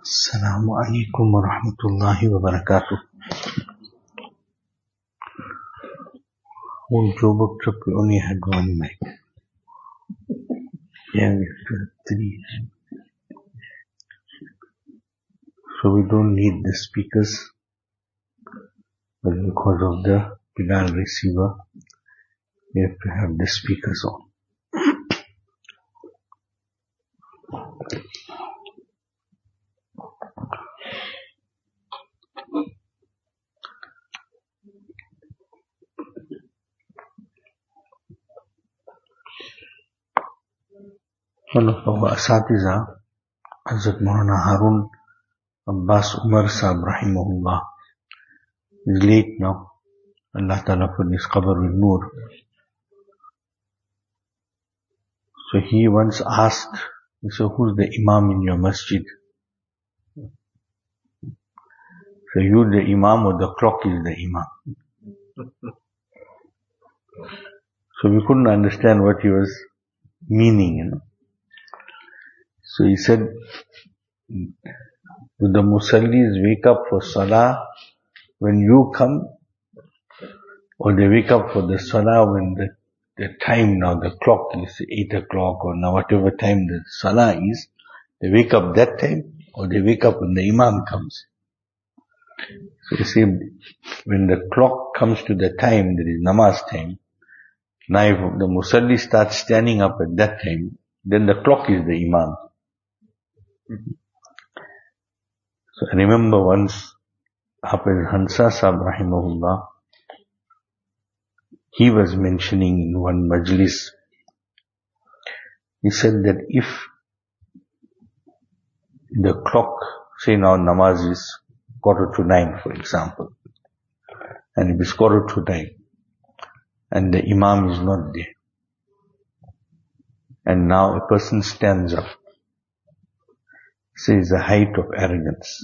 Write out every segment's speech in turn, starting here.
Assalamu alaikum wa rahmatullahi wa barakatuh. On Joburg trip we only had one mic. Yeah, we have three. So we don't need the speakers, but because of the Bilal receiver, we have to have the speakers on. One of our Asatiza, Hazrat Maulana Harun Abbas Umar Sahib Rahimahullah, is late now. Allah Ta'ala for his qabr with Noor. So he once asked, he said, who's the Imam in your masjid? So you the Imam or the clock is the Imam? So we couldn't understand what he was meaning, So he said, do the Musallis wake up for Salah when you come, or they wake up for the Salah when the time now, the clock is 8 o'clock or now whatever time the Salah is, they wake up that time, or they wake up when the Imam comes. So you see, when the clock comes to the time, there is namaz time. Now if the Musalli starts standing up at that time, then the clock is the Imam. So I remember once, Hafiz Hansa Sahib Rahimahullah, he was mentioning in one majlis, he said that if the clock, say now namaz is 8:45, for example, and it is 8:45, and the Imam is not there, and now a person stands up, says the height of arrogance.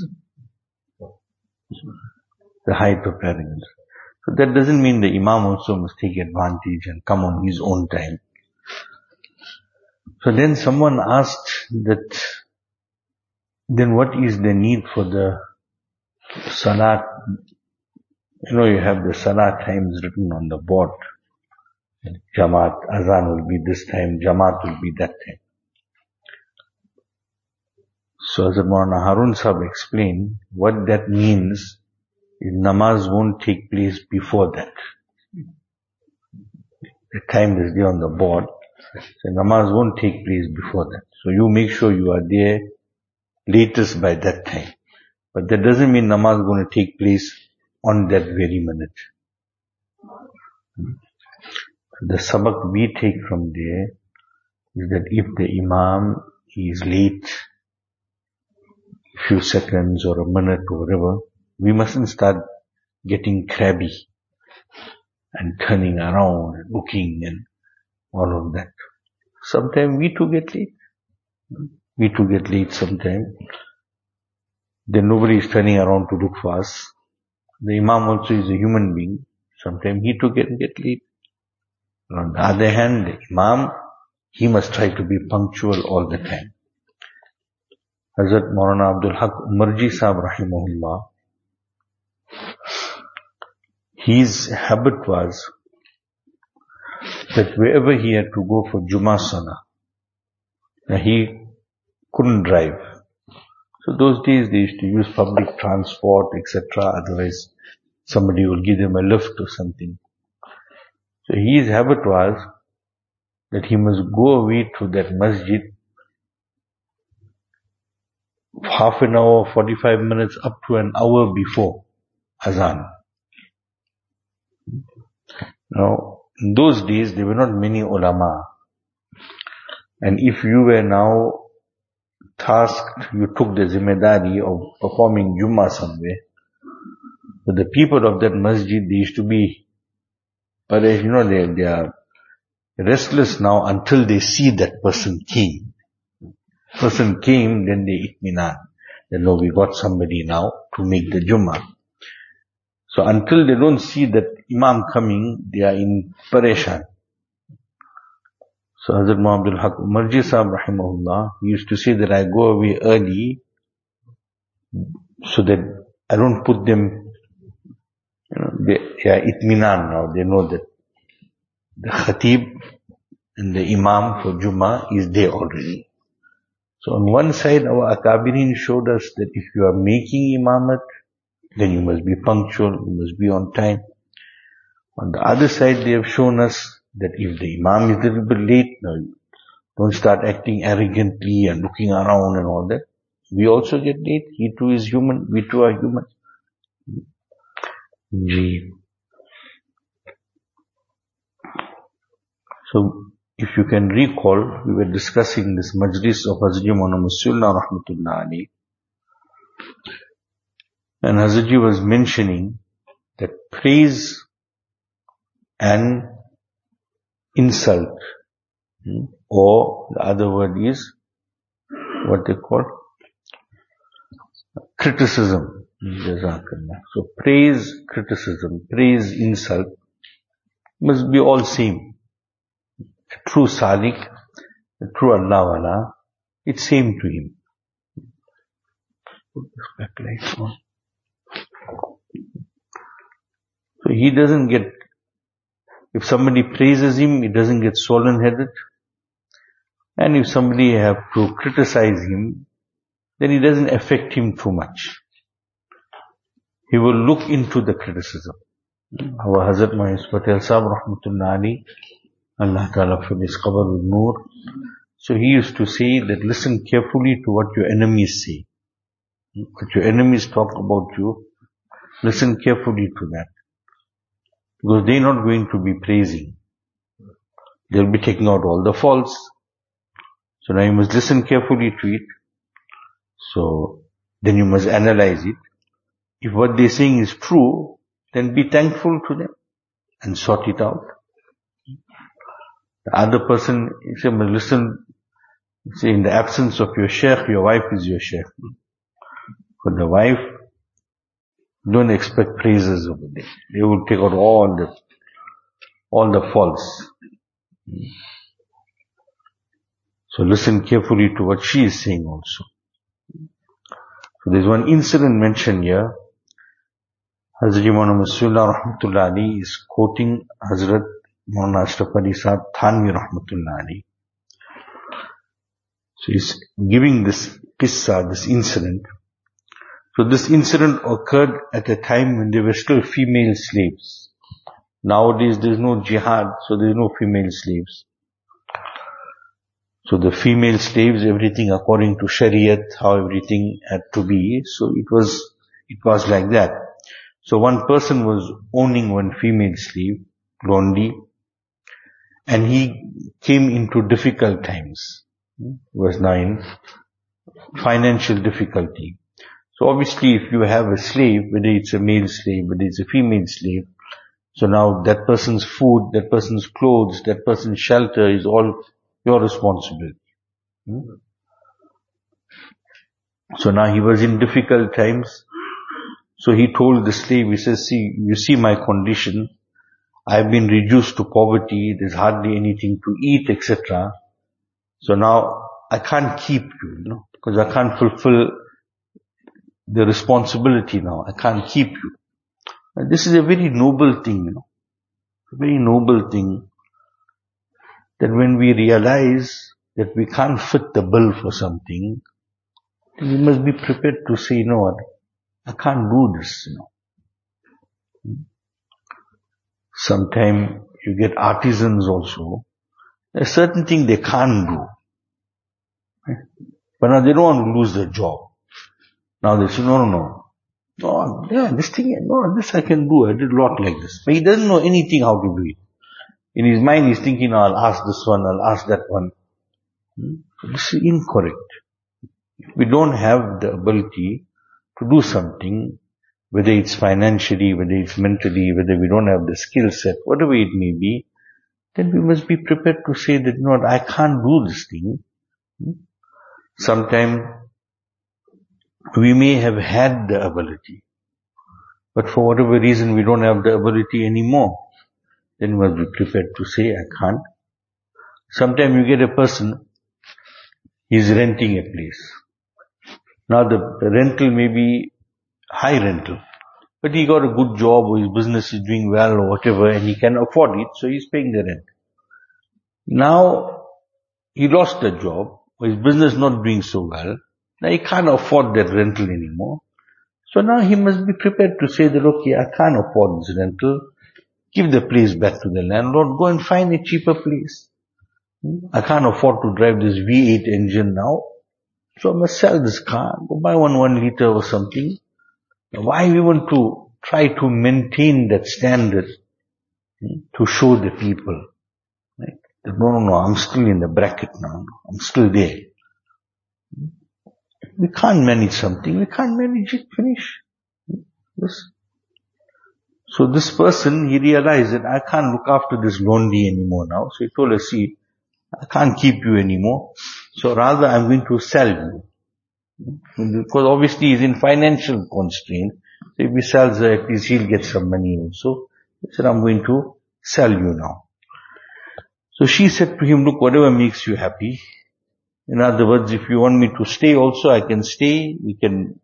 The height of arrogance. So that doesn't mean the Imam also must take advantage and come on his own time. So then someone asked that, then what is the need for the Salat? You have the Salat times written on the board. Jamaat, Azan will be this time, Jamaat will be that time. So as Maulana Harun Sahib explained, what that means is namaz won't take place before that. The time is there on the board. So namaz won't take place before that. So you make sure you are there latest by that time. But that doesn't mean namaz is going to take place on that very minute. So the sabak we take from there is that if the Imam is late a few seconds or a minute or whatever, we mustn't start getting crabby and turning around and looking and all of that. Sometimes we too get late. We too get late sometimes. Then nobody is turning around to look for us. The Imam also is a human being. Sometimes he too can get late. And on the other hand, the Imam, he must try to be punctual all the time. Hazrat Maulana Abdul Haq Umarji Sahib Rahimahullah, his habit was that wherever he had to go for Jummah Salah, he couldn't drive. So those days they used to use public transport, etc. Otherwise somebody will give them a lift or something. So his habit was that he must go away to that masjid half an hour, 45 minutes, up to an hour before Azan. Now, in those days, there were not many ulama. And if you were now tasked, you took the zimmedari of performing Jummah somewhere, but the people of that masjid, they used to be, but they are restless now until they see that person came. Person came, then they itminan. They know we got somebody now to make the Jummah. So until they don't see that Imam coming, they are in pareshan. So Hazrat Muhammad Abdul Haq Umarji Sahib Rahimahullah, he used to say that I go away early so that I don't put them, they are itminan now. They know that the khatib and the imam for Jummah is there already. So on one side, our akabirin showed us that if you are making imamat, then you must be punctual, you must be on time. On the other side, they have shown us that if the imam is a little bit late, no, don't start acting arrogantly and looking around and all that. We also get late. He too is human. We too are human. So, if you can recall, we were discussing this majlis of Hazrat Maulana Masihullah Rahmatullah Ali. And Hazrat was mentioning that praise and insult, or the other word is what they call criticism. So praise, criticism, praise, insult must be all same. A true Sadiq, a true Allah Wala, it's same to him. Put this backlight on. So he doesn't get, if somebody praises him, he doesn't get swollen-headed. And if somebody have to criticize him, then it doesn't affect him too much. He will look into the criticism. Our Hazrat Mahis Patel Sahib Rahmatullah Ali, Allah Ta'ala filled his qabr with noor. So he used to say that listen carefully to what your enemies say. What your enemies talk about you, listen carefully to that. Because they're not going to be praising. They'll be taking out all the faults. So now you must listen carefully to it. So then you must analyze it. If what they're saying is true, then be thankful to them and sort it out. The other person, he said, listen, say in the absence of your sheikh, your wife is your sheikh. For the wife, don't expect praises over there. They will take out all the faults. So listen carefully to what she is saying also. So there's one incident mentioned here. Hazrat Maulana Masihullah Rahmatullah Ali is quoting Hazrat Maulana Ashraf Ali Sahib Thanvi Rahmatullah Ali. So he's giving this qissa, this incident. So this incident occurred at a time when there were still female slaves. Nowadays there's no jihad, so there's no female slaves. So the female slaves, everything according to Shariat, how everything had to be. So it was like that. So one person was owning one female slave, Londi, and he came into difficult times. Was now in financial difficulty. So obviously if you have a slave, whether it's a male slave, whether it's a female slave, so now that person's food, that person's clothes, that person's shelter is all your responsibility. So now he was in difficult times. So he told the slave, he says, see, you see my condition. I've been reduced to poverty. There's hardly anything to eat, etc. So now I can't keep you, because I can't fulfill the responsibility now. I can't keep you. And this is a very noble thing, a very noble thing, that when we realize that we can't fit the bill for something, then we must be prepared to say, what, I can't do this, Sometimes you get artisans also. There's certain thing they can't do. But now they don't want to lose their job. Now they say, no, yeah, this I can do. I did a lot like this. But he doesn't know anything how to do it. In his mind he's thinking, I'll ask this one, I'll ask that one. This is incorrect. If we don't have the ability to do something, whether it's financially, whether it's mentally, whether we don't have the skill set, whatever it may be, then we must be prepared to say that, I can't do this thing. Sometimes we may have had the ability, but for whatever reason we don't have the ability anymore. Then we must be prepared to say, I can't. Sometimes you get a person, he's renting a place. Now the rental may be high rental, but he got a good job or his business is doing well or whatever and he can afford it, so he's paying the rent. Now he lost the job or his business not doing so well. Now he can't afford that rental anymore. So now he must be prepared to say that, okay, I can't afford this rental. Give the place back to the landlord. Go and find a cheaper place. I can't afford to drive this V8 engine now. So I must sell this car. Go buy 1 liter or something. Why we want to try to maintain that standard to show the people, right? No, I'm still in the bracket now. I'm still there. We can't manage something. We can't manage it. Finish. Yes. So this person, he realized that I can't look after this lonely anymore now. So he told her, see, I can't keep you anymore. So rather I'm going to sell you. Because obviously he's in financial constraint. So if he sells her, at least he'll get some money also. He said, I'm going to sell you now. So she said to him, look, whatever makes you happy. In other words, if you want me to stay also, I can stay. We can,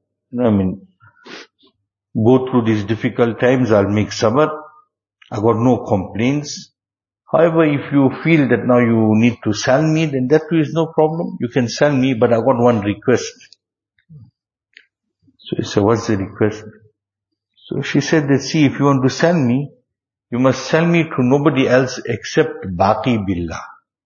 go through these difficult times. I'll make sabr. I got no complaints. However, if you feel that now you need to sell me, then that too is no problem. You can sell me, but I got one request. So he said, what's the request? So she said that, see, if you want to sell me, you must sell me to nobody else except Baqi Billah.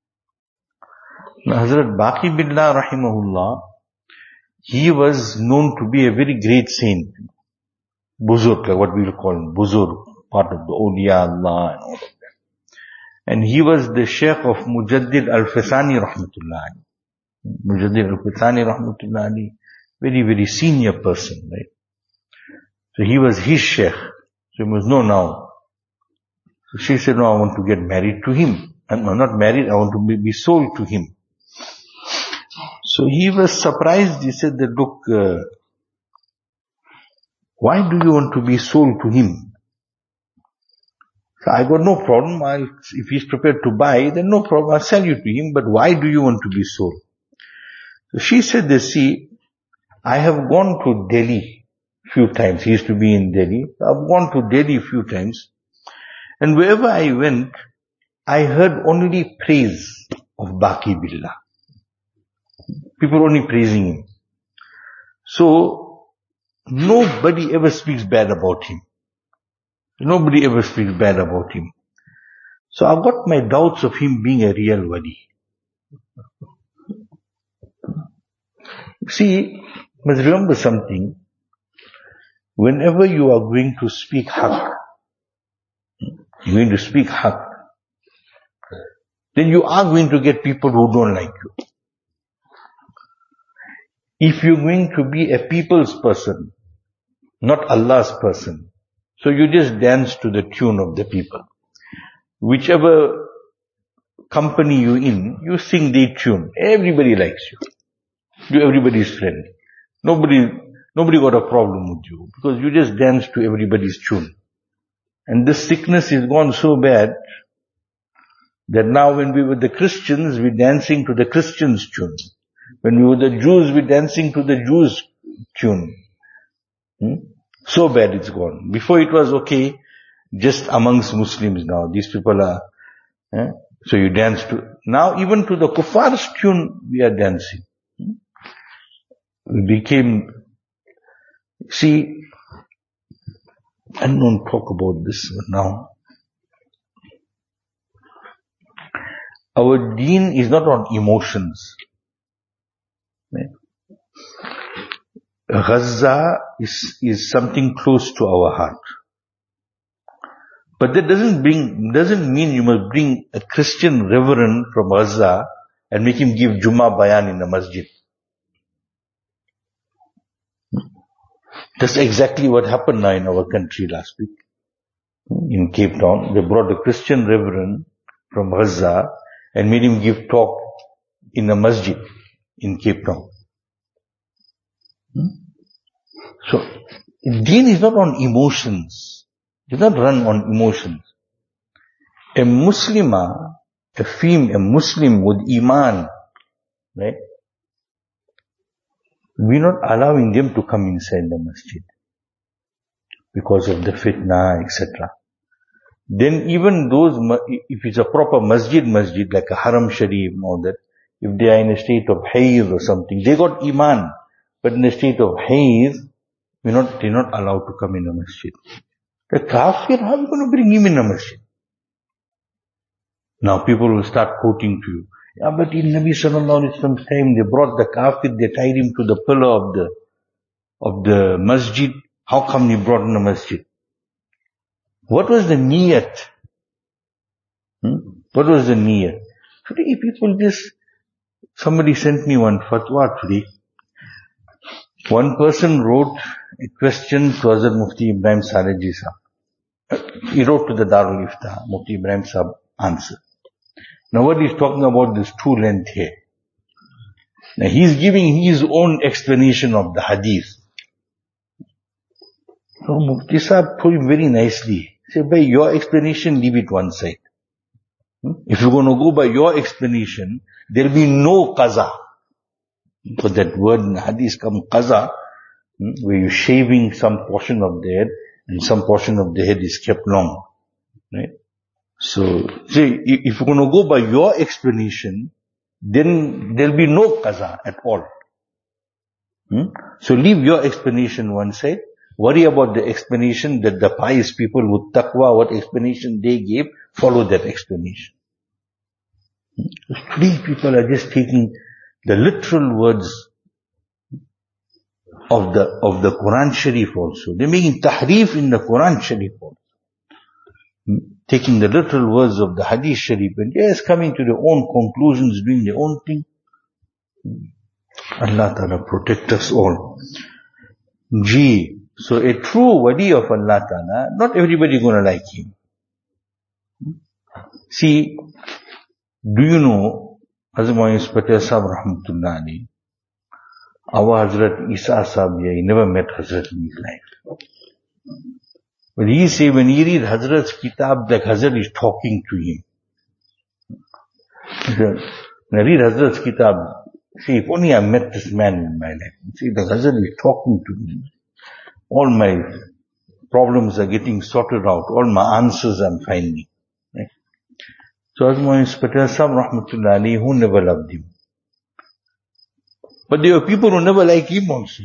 Now, Hazrat Baqi Billah, rahimahullah, he was known to be a very great saint. Buzurg, like what we will call him, Buzurg, part of the awliya Allah and all of that. And he was the Sheikh of Mujaddid Al-Fasani rahmatullah. Mujaddid Al-Fasani rahmatullah, very, very senior person, right? So he was his Sheikh. So he must know now. So she said, no, I want to get married to him. I'm not married, I want to be sold to him. So he was surprised. He said that, look, why do you want to be sold to him? So I got no problem. If he's prepared to buy, then no problem. I'll sell you to him. But why do you want to be sold? So she said that, see, I have gone to Delhi few times. He used to be in Delhi. I've gone to Delhi a few times. And wherever I went, I heard only praise of Baqi Billah. People only praising him. So, nobody ever speaks bad about him. Nobody ever speaks bad about him. So I've got my doubts of him being a real wali. See, must remember something. Whenever you are going to speak haqq, then you are going to get people who don't like you. If you're going to be a people's person, not Allah's person, so you just dance to the tune of the people. Whichever company you're in, you sing their tune. Everybody likes you. Everybody's friendly. Nobody got a problem with you because you just dance to everybody's tune. And this sickness is gone so bad that now when we were the Christians, we're dancing to the Christians' tune. When we were the Jews, we're dancing to the Jews' tune. So bad it's gone. Before it was okay, just amongst Muslims now. These people are, so you dance to, now even to the Kuffar's tune we are dancing. We became, see, I don't talk about this now. Our deen is not on emotions. Gaza is something close to our heart. But that doesn't mean you must bring a Christian reverend from Gaza and make him give Jummah bayan in the masjid. That's exactly what happened now in our country last week. In Cape Town, they brought a Christian reverend from Gaza and made him give talk in a masjid in Cape Town. So, deen is not on emotions. It does not run on emotions. A Muslim with Iman, right? we're not allowing them to come inside the masjid because of the fitna, etc. Then even those, if it's a proper masjid like a haram sharif and all that, if they are in a state of hayd or something, they got iman, but in a state of hayd, they're not allowed to come in a masjid. The kafir, how are you going to bring him in a masjid? Now people will start quoting to you. Yeah, but in Nabi sallallahu alaihi wasallam's time, they brought the kafir, they tied him to the pillar of the masjid. How come he brought in the masjid? What was the niyat? What was the niyat? Today people somebody sent me one fatwa today. One person wrote a question to Hazrat Mufti Ibrahim Saleji Sahab. He wrote to the Darul Iftah. Mufti Ibrahim Sahab answered. Now what he's talking about is two length here. Now he's giving his own explanation of the hadith. So Mufti Sahab told him very nicely. He said, by your explanation, leave it one side. If you're going to go by your explanation, there'll be no qaza. For that word in hadith come qaza, where you're shaving some portion of the head, and some portion of the head is kept long. Right? So, see, if you're going to go by your explanation, then there'll be no qaza at all. So leave your explanation one side. Worry about the explanation that the pious people with taqwa, what explanation they gave, follow that explanation. Today people are just taking the literal words of the Quran Sharif also. They're making tahrif in the Quran Sharif also. Taking the literal words of the Hadith Sharif and just coming to their own conclusions, doing their own thing. Allah Ta'ala protect us all. So a true wali of Allah Ta'ala, not everybody gonna like him. See, do you know, Hazrat Moiz Patel Sahab Rahmatullah Ali, our Hazrat Isa Sahab, he never met Hazrat in his life. But he say when he read Hazrat's kitab, like Hazrat is talking to him. When I read Hazrat's kitab, see, if only I met this man in my life. See, the Hazrat is talking to me. All my problems are getting sorted out. All my answers I'm finding. Right? So Hazrat Moiz Patel Sahab Rahmatullah Ali, who never loved him. But there were people who never liked him also.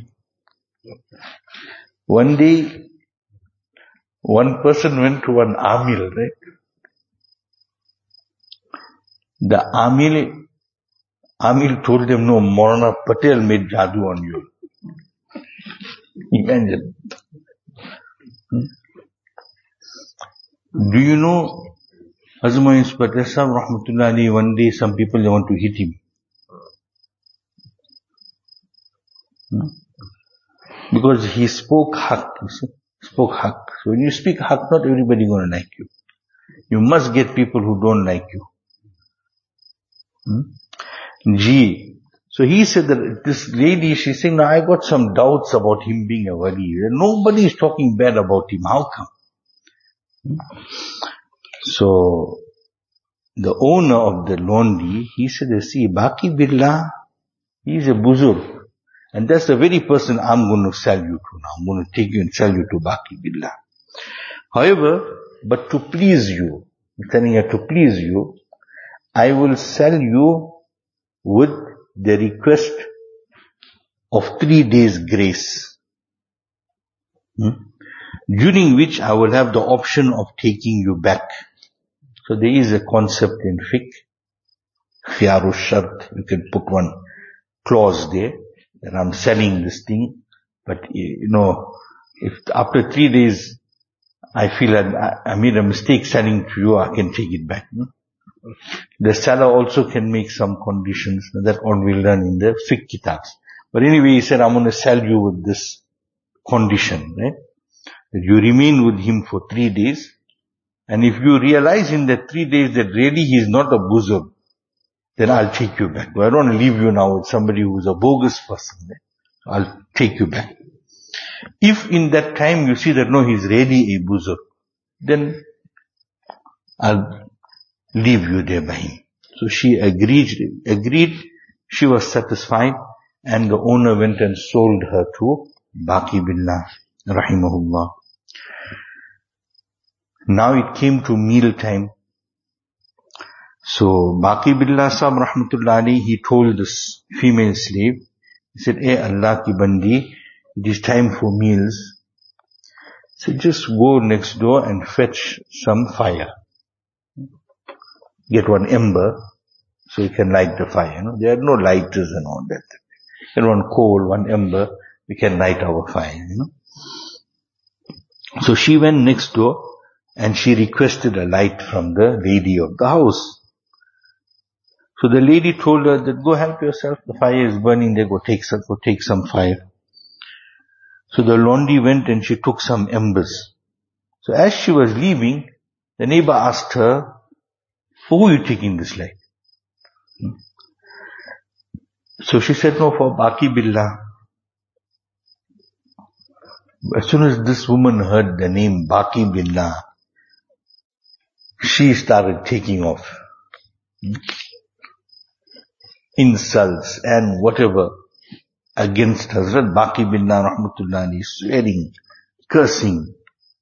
One day, one person went to an amil, right? The amil told them, no, Maulana Patel made jadoo on you. Imagine. Do you know, Hazrat Moiz Patel Sahab Rahmatullah Ali, one day some people, they want to hit him. Because he spoke haqq, spoke haqq. So when you speak haqq, not everybody gonna like you. You must get people who don't like you. So he said that this lady, she's saying, now I got some doubts about him being a wali. Nobody is talking bad about him. How come? So the owner of the laundry, he said, see, Baqi Billah, he's a buzurg. And that's the very person I'm going to sell you to now. I'm going to take you and sell you to Baqi Billah. However, but to please you, I'm telling you to please you, I will sell you with the request of 3 days grace. During which I will have the option of taking you back. So there is a concept in fiqh, khiyarul shart, you can put one clause there, that I'm selling this thing, but if after 3 days I feel that I made a mistake selling to you, I can take it back. The seller also can make some conditions, that all we'll learn in the fiqh kitabs. But anyway, he said, I'm going to sell you with this condition, right? That you remain with him for 3 days, and if you realize in that 3 days that really he is not a buzurg, then I'll take you back. I don't want to leave you now with somebody who's a bogus person. I'll take you back. If in that time you see that no, he's really a buzurg, then I'll leave you there by him. So she agreed, she was satisfied, and the owner went and sold her to Baqi Billah, rahimahullah. Now it came to meal time. So Baqi Billah Sahib rahmatullah alayhi, he told this female slave, he said, "Eh Allah ki bandi, it is time for meals. So just go next door and fetch some fire. Get one ember, so you can light the fire. There are no lighters and all that. Get one coal, one ember, we can light our fire. So she went next door and she requested a light from the lady of the house. So the lady told her that go help yourself, the fire is burning there, go take some fire. So the laundry went and she took some embers. So as she was leaving, the neighbor asked her, for who are you taking this light? So she said, no, for Baqi Billah. As soon as this woman heard the name Baqi Billah, she started taking off insults and whatever against Hazrat Baqi Billah rahmatullah alayhi, swearing, cursing.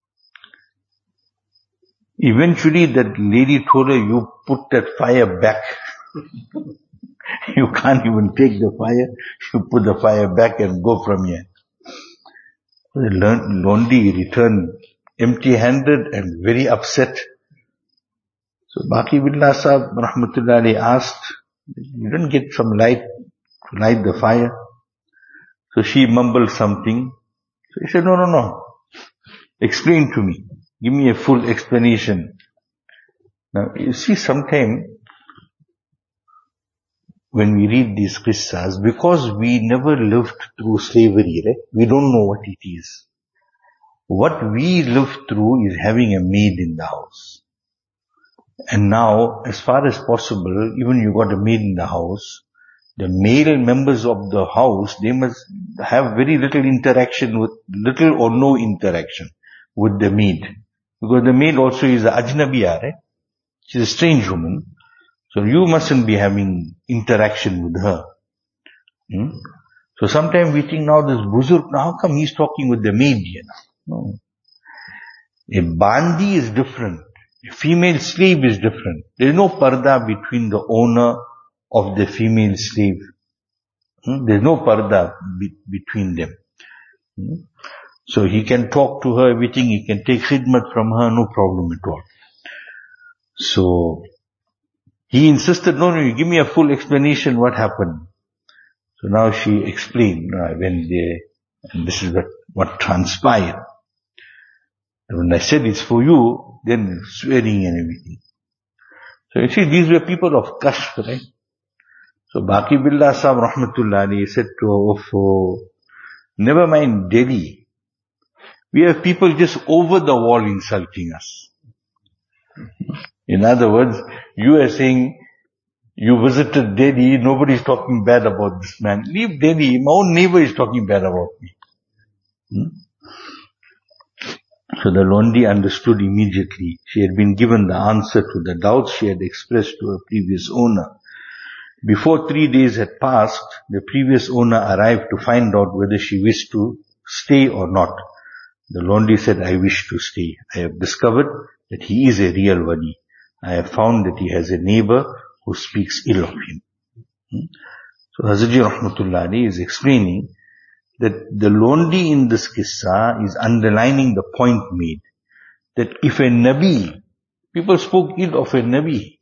Eventually that lady told her, you put that fire back. You can't even take the fire. You put the fire back and go from here. The laundry returned empty-handed and very upset. So Baqi Billah Sahib rahmatullah alayhi asked, you didn't get some light to light the fire? So she mumbled something. So he said, no. Explain to me. Give me a full explanation. Now, you see, sometimes when we read these qissas, because we never lived through slavery, right? We don't know what it is. What we lived through is having a maid in the house. And now, as far as possible, even you got a maid in the house, the male members of the house, they must have very little or no interaction with the maid. Because the maid also is a ajnabiya, right? She's a strange woman. So you mustn't be having interaction with her. So sometimes we think now this buzurg, how come he's talking with the maid here? No. A bandi is different. A female slave is different. There is no parda between the owner of the female slave. There is no parda between them. So he can talk to her, everything, he can take khidmat from her, no problem at all. So he insisted, no, you give me a full explanation what happened. So now she explained, I went there, and this is what transpired. And when I said it's for you, then swearing and everything. So you see, these were people of Kashf, right? So Baqi Billah Sahib rahmatullah alayhi said to her, never mind Delhi. We have people just over the wall insulting us. In other words, you are saying, you visited Delhi, nobody is talking bad about this man. Leave Delhi, my own neighbor is talking bad about me. So the laundry understood immediately. She had been given the answer to the doubts she had expressed to her previous owner. Before 3 days had passed, the previous owner arrived to find out whether she wished to stay or not. The laundry said, I wish to stay. I have discovered that he is a real wali. I have found that he has a neighbor who speaks ill of him. So Hazrat Rahmatullah Ali is explaining that the laundry in this qissa is underlining the point made that if a Nabi, people spoke ill of a Nabi,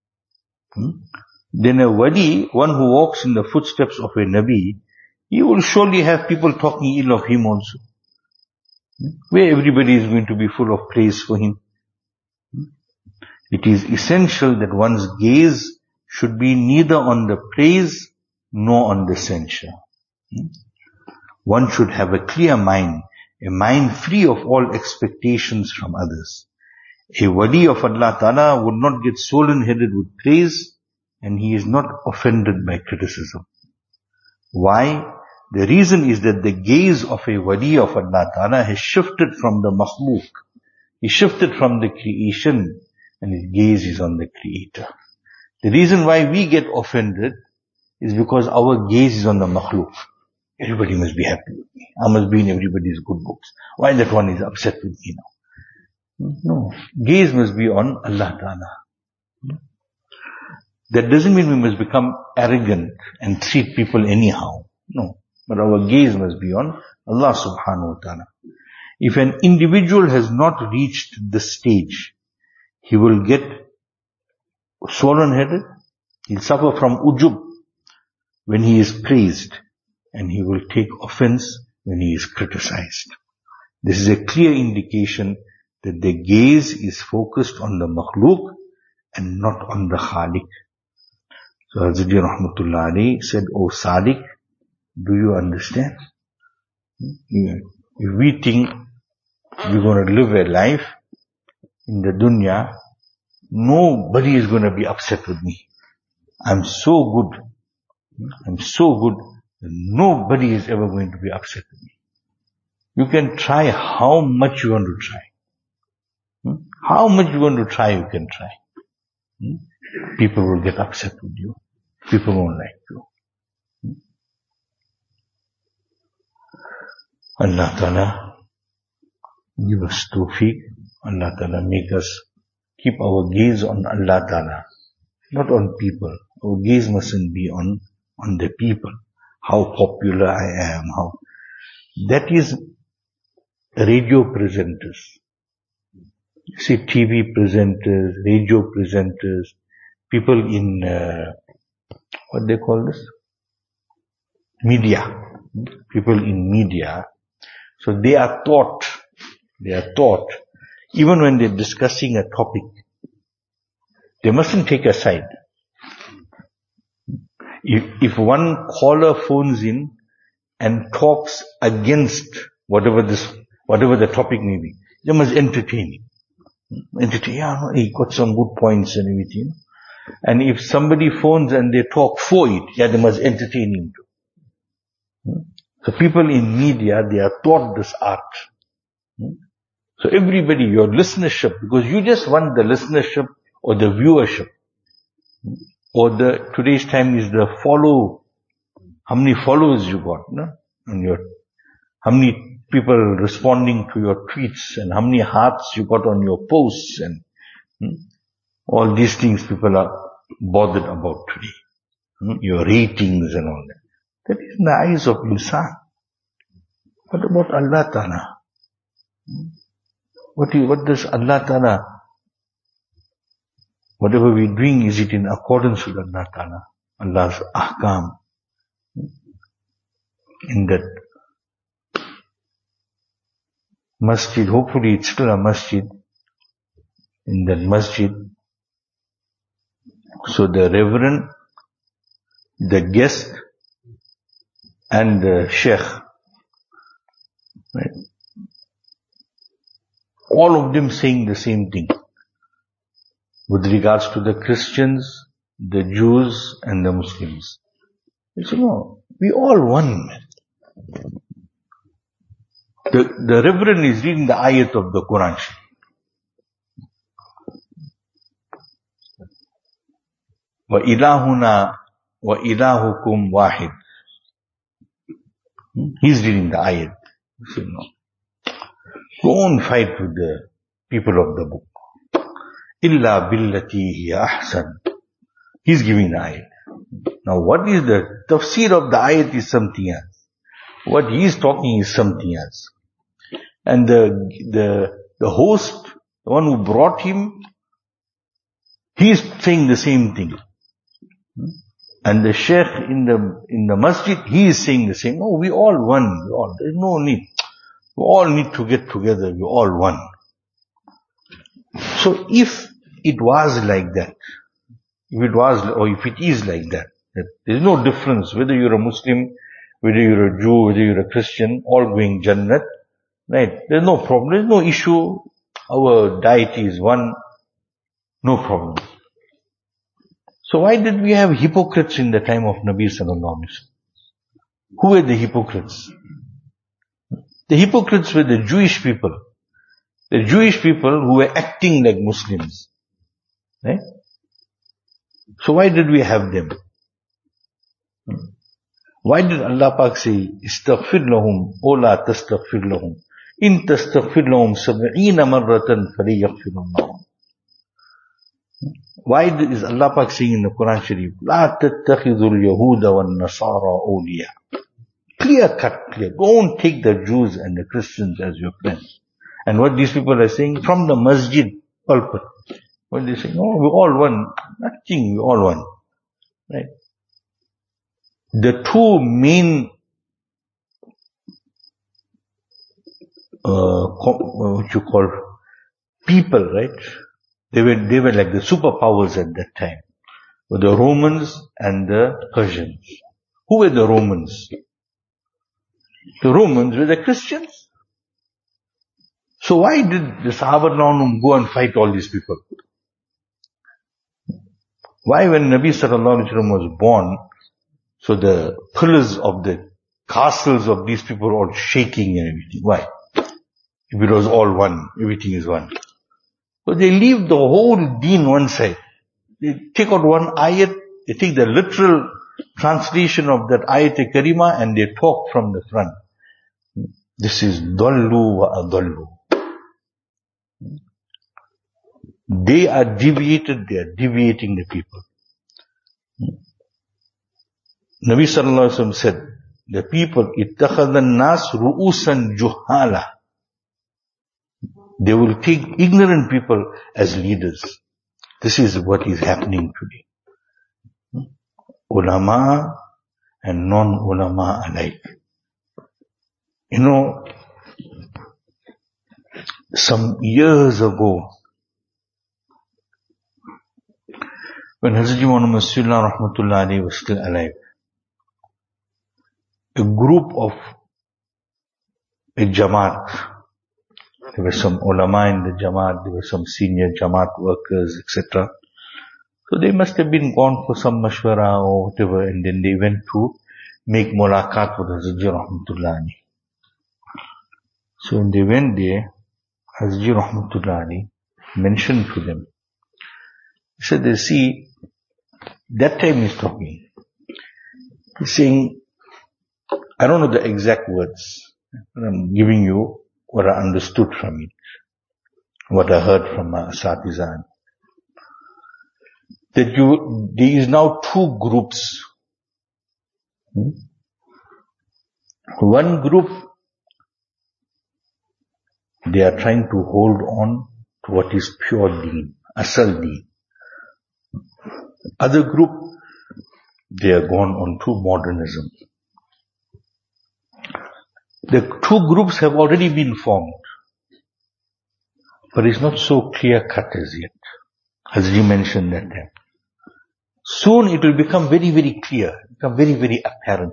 then a wali, one who walks in the footsteps of a Nabi, he will surely have people talking ill of him also. Where everybody is going to be full of praise for him. It is essential that one's gaze should be neither on the praise nor on the censure. One should have a clear mind, a mind free of all expectations from others. A wali of Allah Ta'ala would not get swollen-headed with praise, and he is not offended by criticism. Why? The reason is that the gaze of a wali of Allah Ta'ala has shifted from the makhluk. He shifted from the creation, and his gaze is on the Creator. The reason why we get offended is because our gaze is on the makhluk. Everybody must be happy with me. I must be in everybody's good books. Why that one is upset with me now? No. Gaze must be on Allah Ta'ala. That doesn't mean we must become arrogant and treat people anyhow. No. But our gaze must be on Allah Subhanahu wa Ta'ala. If an individual has not reached this stage, he will get swollen-headed. He'll suffer from ujub when he is praised, and he will take offense when he is criticized. This is a clear indication that the gaze is focused on the makhluk and not on the khaliq. So Hazrat Rahmatullah Ali said, "O Sadiq, do you understand? If we think we're going to live a life in the dunya, nobody is going to be upset with me. I'm so good that nobody is ever going to be upset with me. You can try how much you want to try. How much you want to try, you can try. People will get upset with you. People won't like you. Allah Ta'ala give us tawfiq. Allah Ta'ala make us keep our gaze on Allah Ta'ala, not on people. Our gaze mustn't be on the people. How popular I am, how. That is radio presenters. You see TV presenters, radio presenters, people in, what they call this? Media. People in media. So they are taught, even when they're discussing a topic, they mustn't take a side. If one caller phones in and talks against whatever the topic may be, they must entertain him. He got some good points and everything. And if somebody phones and they talk for it, they must entertain him too. So people in media, they are taught this art. So everybody, your listenership, because you just want the listenership or the viewership, or today's time is the follow, how many followers you got, no? And how many people responding to your tweets, and how many hearts you got on your posts, and all these things people are bothered about today. Your ratings and all that. That is in the eyes of insan. What about Allah Ta'ala? What does Allah Ta'ala, whatever we're doing, is it in accordance with Allah Ta'ala? Allah's ahkam. In that masjid, hopefully it's still a masjid. In that masjid, so the reverend, the guest, and the sheikh, right? All of them saying the same thing. With regards to the Christians, the Jews, and the Muslims. No, we all one. The reverend is reading the ayat of the Quran. Wa ilahuna wa ilahukum wahid. He's reading the ayat. So, no. Don't fight with the people of the book. Illa billati hiya ahsan. He's giving the ayat. Now what is the tafsir of the ayat is something else. What he is talking is something else. And the host, the one who brought him, he is saying the same thing. And the sheikh in the masjid, he is saying the same. No, we all one. There's no need. We all need to get together. We all one. So if it was like that, if it is like that there's no difference whether you're a Muslim, whether you're a Jew, whether you're a Christian, all going Jannat, right? There's no problem. There's no issue. Our deity is one. No problem. So why did we have hypocrites in the time of Nabi Sallallahu Alaihi Wasallam? Who were the hypocrites? The hypocrites were the Jewish people. The Jewish people who were acting like Muslims. Right? So why did we have them? Why did Allah Pak say, Istaghfir lahum, O la tastaghfir lahum? In tastaghfir lahum sab'ina marratan faliyaghfirullah. Why is Allah Pak saying in the Quran Sharif, La tattakhidul yahuda wal nasara awliya? Clear cut, clear. Don't take the Jews and the Christians as your friends. And what these people are saying from the masjid pulpit. When they say, no, we're all one. Nothing, we're all one. Right? The two main what you call people, right? They were like the superpowers at that time. Were the Romans and the Persians. Who were the Romans? The Romans were the Christians. So why did the Sahaba go and fight all these people? Why when Nabi sallallahu alaihi wasallam was born, so the pillars of the castles of these people were all shaking and everything? Why? If it was all one, everything is one. So they leave the whole deen one side. They take out one ayat, they take the literal translation of that ayat-e-karima and they talk from the front. This is dallu wa adallu. They are deviated, they are deviating the people. Nabi sallallahu alaihi wasallam said, the people, ittakhadha an-nas ru'usan juhala. They will take ignorant people as leaders. This is what is happening today. Ulama and non-ulama alike. You know, some years ago, when Hazrat Muhammad Rasulullah Rahmatullah alayhi was still alive, a group of a Jamaat, there were some ulama in the Jamaat, there were some senior Jamaat workers, etc. So they must have been gone for some mashwara or whatever, and then they went to make mulaqat with Hazrat Rahmatullah alayhi. So when they went there, Hazrat Rahmatullah alayhi mentioned to them, he said, they see, that time he's talking. He's saying, I don't know the exact words, but I'm giving you what I understood from it, what I heard from my Asatizan. That there is now two groups. One group, they are trying to hold on to what is pure deen, asal deen. Other group, they are gone on to modernism. The two groups have already been formed, but it's not so clear cut as yet, as you mentioned that time. Soon it will become very, very clear, become very, very apparent.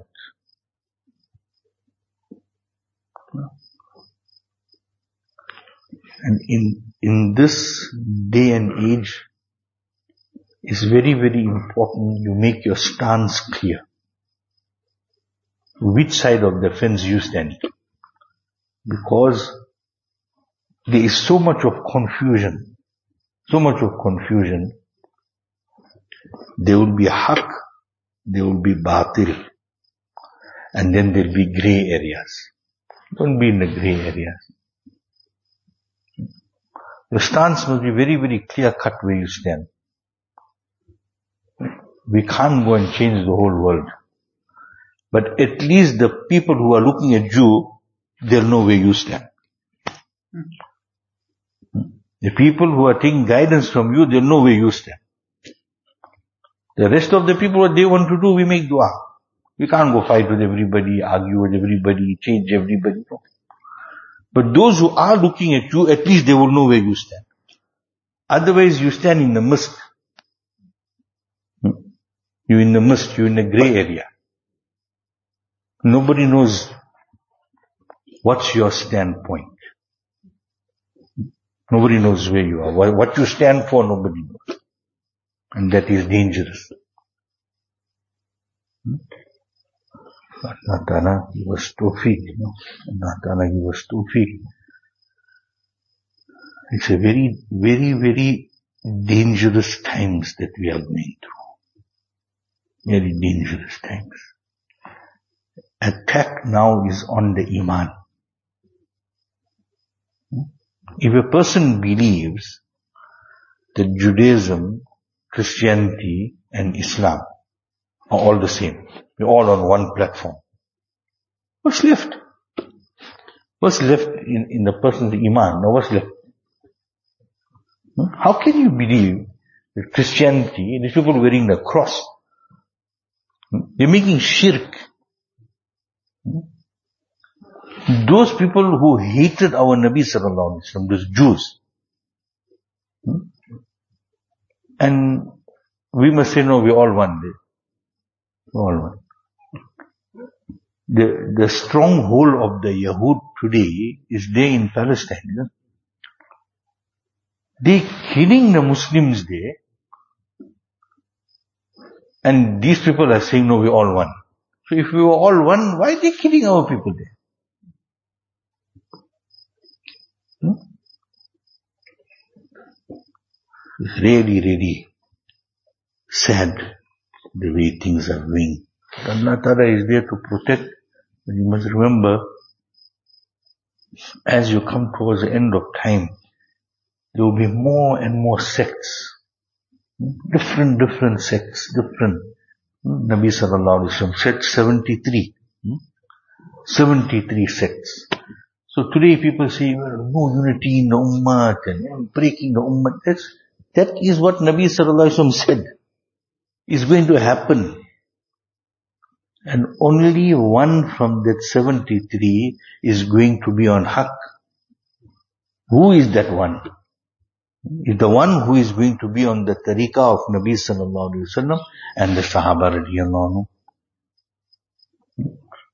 And in this day and age, it's very, very important you make your stance clear. Which side of the fence you stand. Because there is so much of confusion. There will be haqq, there will be batil. And then there will be grey areas. Don't be in the grey areas. Your stance must be very, very clear cut where you stand. We can't go and change the whole world. But at least the people who are looking at you, they'll know where you stand. The people who are taking guidance from you, they'll know where you stand. The rest of the people, what they want to do, we make dua. We can't go fight with everybody, argue with everybody, change everybody. No. But those who are looking at you, at least they will know where you stand. Otherwise, you stand in the mist. You're in the mist, you're in the grey area. Nobody knows what's your standpoint. Nobody knows where you are. What you stand for, nobody knows. And that is dangerous. Allah Ta'ala give us tawfiq, Allah Ta'ala give us tawfiq. It's a very, very, very dangerous times that we are going through. Very dangerous times. Attack now is on the Iman. If a person believes that Judaism, Christianity and Islam are all the same, we're all on one platform, what's left? What's left in the person's Iman? No, what's left? How can you believe that Christianity, these people wearing the cross, they're making shirk. Those people who hated our Nabi sallallahu alaihi wasallam, those Jews, and we must say, no, we're all one. We're all one. The stronghold of the Yahud today is there in Palestine. Yeah? They're killing the Muslims there, and these people are saying, no, we're all one. So if we were all one, why are they killing our people there? It's really, really sad the way things are going. Allah Ta'ala is there to protect, but you must remember, as you come towards the end of time, there will be more and more sects. Different sects, Nabi sallallahu alaihi wasallam said 73. 73 sects. So today people say, well, no unity in the ummah and breaking the ummah. That is what Nabi sallallahu alaihi wasallam said is going to happen. And only one from that 73 is going to be on haqq. Who is that one? Is the one who is going to be on the tariqah of Nabi sallallahu alaihi wasallam and the Sahaba radiyallahu anhu.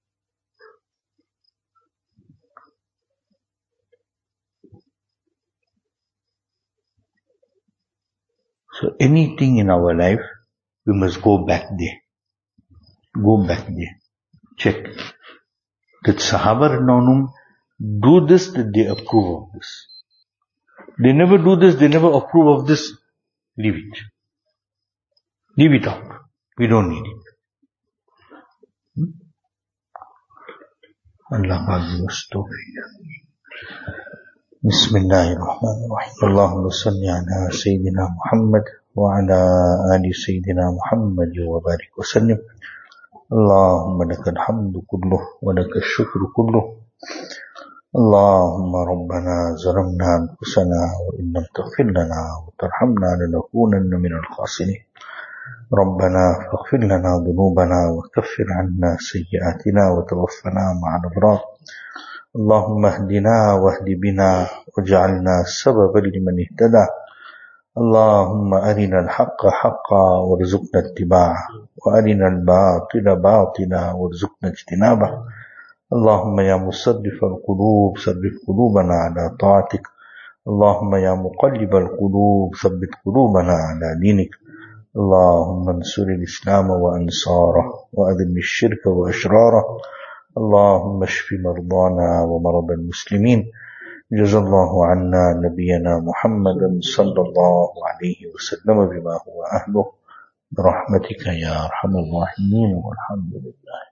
So anything in our life, we must go back there. Go back there. Check. Did Sahaba radiyallahu anhu do this? Did they approve of this? They never do this, they never approve of this. Leave it. Leave it out. We don't need it. Allah Akbar. Bismillahirrahmanirrahim. Allahumma salli ala Sayyidina Muhammad wa ala ali Sayyidina Muhammad wa barik wa sallim. Allahumma lakal hamdu kulluh wa lakal shukru kulluh. اللهم ربنا ظلمنا أنفسنا وإن لم تغفر لنا وترحمنا لنكونن من الخاسرين ربنا فاغفر لنا ذنوبنا وكفر عنا سيئاتنا وتوفنا مع الأبرار اللهم اهدنا واهد بنا واجعلنا سببا لمن اهتدى اللهم أرنا الحق حقا وارزقنا اتباعه وأرنا الباطل باطلا وارزقنا اجتنابه اللهم يا مصرف القلوب صرف قلوبنا على طاعتك اللهم يا مقلب القلوب ثبت قلوبنا على دينك اللهم انصر الإسلام وأنصاره وأذل الشرك وأشراره اللهم اشف مرضانا ومرضى المسلمين جزا الله عنا نبينا محمدا صلى الله عليه وسلم بما هو أهله برحمتك يا أرحم الراحمين والحمد لله